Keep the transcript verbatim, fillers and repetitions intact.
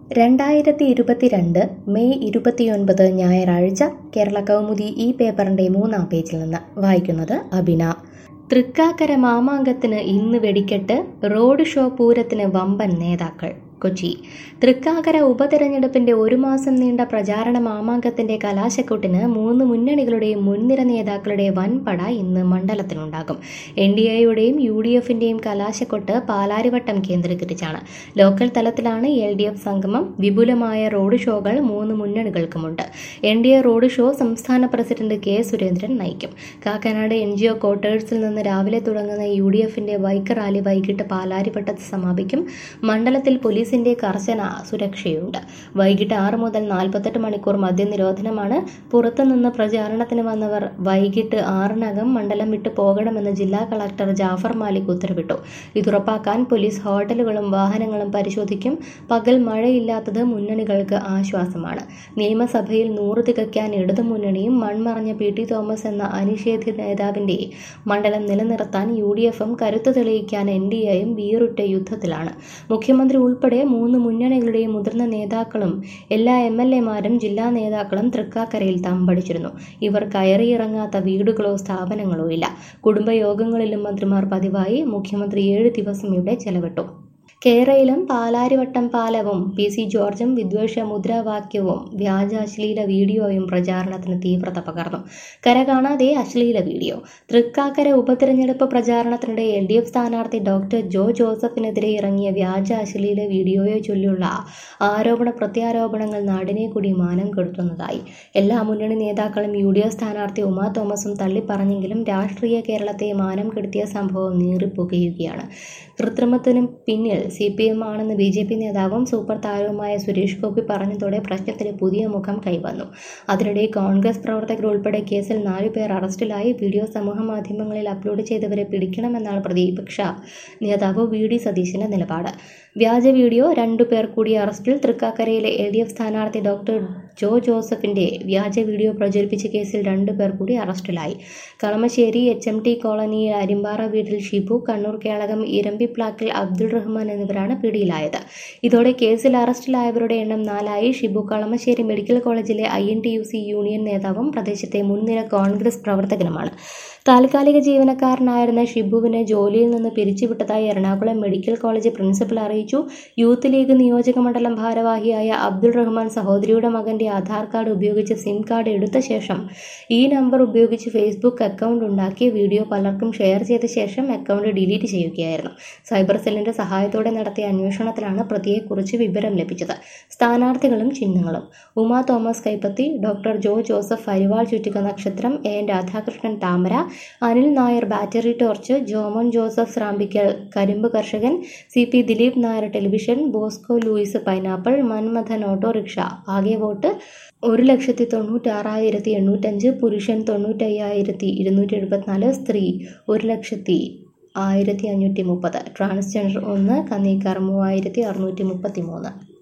രണ്ടായിരത്തി ഇരുപത്തിരണ്ട് മെയ് ഇരുപത്തിയൊൻപത് ഞായറാഴ്ച കേരള കൗമുദി ഈ പേപ്പറിന്റെ മൂന്നാം പേജിൽ നിന്ന് വായിക്കുന്നത് അബിന. തൃക്കാക്കര മാമാങ്കത്തിന് ഇന്ന് വെടിക്കെട്ട്, റോഡ് ഷോ പൂരത്തിന് വമ്പൻ നേതാക്കൾ. കൊച്ചി. തൃക്കാക്കര ഉപതെരഞ്ഞെടുപ്പിന്റെ ഒരു മാസം നീണ്ട പ്രചാരണ മാമാങ്കത്തിന്റെ കലാശക്കൊട്ടിന് മൂന്ന് മുന്നണികളുടെയും മുൻനിര നേതാക്കളുടെ വൻപട ഇന്ന് മണ്ഡലത്തിനുണ്ടാകും. എൻ ഡി എയുടെയും യു ഡി എഫിന്റെയും കലാശക്കൊട്ട് പാലാരിവട്ടം കേന്ദ്രീകരിച്ചാണ്. ലോക്കൽ തലത്തിലാണ് എൽ ഡി എഫ് സംഗമം. വിപുലമായ റോഡ് ഷോകൾ മൂന്ന് മുന്നണികൾക്കുമുണ്ട്. N D A road show സംസ്ഥാന പ്രസിഡന്റ് കെ സുരേന്ദ്രൻ നയിക്കും. കാക്കനാട് എൻ ജി ഒ ക്വാർട്ടേഴ്സിൽ നിന്ന് രാവിലെ തുടങ്ങുന്ന യു ഡി എഫിന്റെ ബൈക്ക് റാലി വൈകിട്ട് പാലാരിവട്ടത്ത് സമാപിക്കും. മണ്ഡലത്തിൽ പോലീസിന്റെ കർശന സുരക്ഷയുണ്ട്. വൈകിട്ട് ആറ് മുതൽ നാൽപ്പത്തെട്ട് മണിക്കൂർ മദ്യനിരോധനമാണ്. പുറത്തുനിന്ന് പ്രചാരണത്തിന് വന്നവർ വൈകിട്ട് ആറിനകം മണ്ഡലം വിട്ടു പോകണമെന്ന് ജില്ലാ കളക്ടർ ജാഫർ മാലിക് ഉത്തരവിട്ടു. ഇതുറപ്പാക്കാൻ പോലീസ് ഹോട്ടലുകളും വാഹനങ്ങളും പരിശോധിക്കും. പകൽ മഴയില്ലാത്തത് മുന്നണികൾക്ക് ആശ്വാസമാണ്. നിയമസഭയിൽ നൂറ് തികയ്ക്കാൻ ഇടതുമുന്നണിയും മൺമറഞ്ഞ പി ടി തോമസ് എന്ന അനിഷേധ്യ നേതാവിന്റെ മണ്ഡലം നിലനിർത്താൻ യു ഡി എഫും കരുത്ത് തെളിയിക്കാൻ എൻ ഡി എയും വീറുറ്റ യുദ്ധത്തിലാണ്. മുഖ്യമന്ത്രി ഉൾപ്പെടെ മൂന്ന് മുന്നണികളുടെയും മുതിർന്ന നേതാക്കളും എല്ലാ എം എൽ എമാരും ജില്ലാ നേതാക്കളും തൃക്കാക്കരയിൽ തമ്പടിച്ചിരുന്നു. ഇവർ കയറിയിറങ്ങാത്ത വീടുകളോ സ്ഥാപനങ്ങളോ ഇല്ല. കുടുംബയോഗങ്ങളിലും മന്ത്രിമാർ പതിവായി. മുഖ്യമന്ത്രി ഏഴ് ദിവസം ഇവിടെ ചെലവിട്ടു. കേരളയിലും പാലാരിവട്ടം പാലവും പി സി ജോർജും വിദ്വേഷ മുദ്രാവാക്യവും വ്യാജ അശ്ലീല വീഡിയോയും പ്രചാരണത്തിന് തീവ്രത പകർന്നു. കര കാണാതെ അശ്ലീല വീഡിയോ. തൃക്കാക്കര ഉപതെരഞ്ഞെടുപ്പ് പ്രചാരണത്തിനിടെ എൽ ഡി എഫ് സ്ഥാനാർത്ഥി ഡോക്ടർ ജോ ജോസഫിനെതിരെ ഇറങ്ങിയ വ്യാജ അശ്ലീല വീഡിയോയെ ചൊല്ലിയുള്ള ആരോപണ പ്രത്യാരോപണങ്ങൾ നാടിനെ കൂടി മാനം കെടുത്തുന്നതായി. എല്ലാ മുന്നണി നേതാക്കളും യു ഡി എഫ് സ്ഥാനാർത്ഥി ഉമാ തോമസും തള്ളിപ്പറഞ്ഞെങ്കിലും രാഷ്ട്രീയ കേരളത്തെ മാനം കെടുത്തിയ സംഭവം നീറിപ്പുകയുകയാണ്. കൃത്രിമത്തിനു പിന്നിൽ സി പി എം ആണെന്ന് ബി ജെ പി നേതാവും സൂപ്പർ താരവുമായ സുരേഷ് ഗോപി പറഞ്ഞതോടെ പ്രശ്നത്തിന് പുതിയ മുഖം കൈവന്നു. അതിനിടെ കോൺഗ്രസ് പ്രവർത്തകർ ഉൾപ്പെടെ കേസിൽ നാലുപേർ അറസ്റ്റിലായി. വീഡിയോ സമൂഹ മാധ്യമങ്ങളിൽ അപ്ലോഡ് ചെയ്തവരെ പിടിക്കണമെന്നാണ് പ്രതിപക്ഷ നേതാവ് വി ഡി സതീശന്റെ നിലപാട്. വ്യാജ വീഡിയോ, രണ്ടുപേർ കൂടി അറസ്റ്റിൽ. തൃക്കാക്കരയിലെ എൽ ഡി എഫ് സ്ഥാനാർത്ഥി ഡോക്ടർ ജോ ജോസഫിന്റെ വ്യാജ വീഡിയോ പ്രചരിപ്പിച്ച കേസിൽ രണ്ടുപേർ കൂടി അറസ്റ്റിലായി. കളമശ്ശേരി എച്ച് എം ടി കോളനിയിൽ അരിമ്പാറ വീട്ടിൽ ഷിബു, കണ്ണൂർ കേളകം ഇരമ്പിപ്ലാക്കിൽ അബ്ദുൾ റഹ്മാൻ എന്നിവരാണ് പിടിയിലായത്. ഇതോടെ കേസിൽ അറസ്റ്റിലായവരുടെ എണ്ണം നാലായി. ഷിബു കളമശ്ശേരി മെഡിക്കൽ കോളേജിലെ I N T U C union നേതാവും പ്രദേശത്തെ മുൻനിര കോൺഗ്രസ് പ്രവർത്തകനുമാണ്. താൽക്കാലിക ജീവനക്കാരനായിരുന്ന ഷിബുവിനെ ജോലിയിൽ നിന്ന് പിരിച്ചുവിട്ടതായി എറണാകുളം മെഡിക്കൽ കോളേജ് പ്രിൻസിപ്പൽ അറിയിച്ചു. യൂത്ത് ലീഗ് നിയോജക മണ്ഡലം ഭാരവാഹിയായ അബ്ദുൾ റഹ്മാൻ സഹോദരിയുടെ മകന്റെ ആധാർ കാർഡ് ഉപയോഗിച്ച് സിം കാർഡ് എടുത്ത ശേഷം ഈ നമ്പർ ഉപയോഗിച്ച് ഫേസ്ബുക്ക് അക്കൗണ്ട് ഉണ്ടാക്കി വീഡിയോ പലർക്കും ഷെയർ ചെയ്ത ശേഷം അക്കൗണ്ട് ഡിലീറ്റ് ചെയ്യുകയായിരുന്നു. സൈബർ സെല്ലിന്റെ സഹായത്തോടെ നടത്തിയ അന്വേഷണത്തിലാണ് പ്രതിയെക്കുറിച്ച് വിവരം ലഭിച്ചത്. സ്ഥാനാർത്ഥികളും ചിഹ്നങ്ങളും. ഉമാ തോമസ് കൈപ്പത്തി, ഡോക്ടർ ജോ ജോസഫ് അരിവാൾ ചുറ്റിക നക്ഷത്രം, എ എൻ രാധാകൃഷ്ണൻ താമര, അനിൽ നായർ ബാറ്ററി ടോർച്ച്, ജോമോൻ ജോസഫ് സ്രാമ്പിക്കൽ കരിമ്പ് കർഷകൻ, C P Dileep Nair television, Bosco Louis pineapple, Manmadhan auto rickshaw. ആകെ വോട്ട് ഒരു ലക്ഷത്തി തൊണ്ണൂറ്റാറായിരത്തി എണ്ണൂറ്റഞ്ച്. പുരുഷൻ തൊണ്ണൂറ്റയ്യായിരത്തി ഇരുന്നൂറ്റി എഴുപത്തിനാല്. സ്ത്രീ ഒരു ലക്ഷത്തി ആയിരത്തി അഞ്ഞൂറ്റി മുപ്പത്. ട്രാൻസ്ജെൻഡർ ഒന്ന്. കന്നീക്കാർ മൂവായിരത്തി അറുന്നൂറ്റി മുപ്പത്തി മൂന്ന്.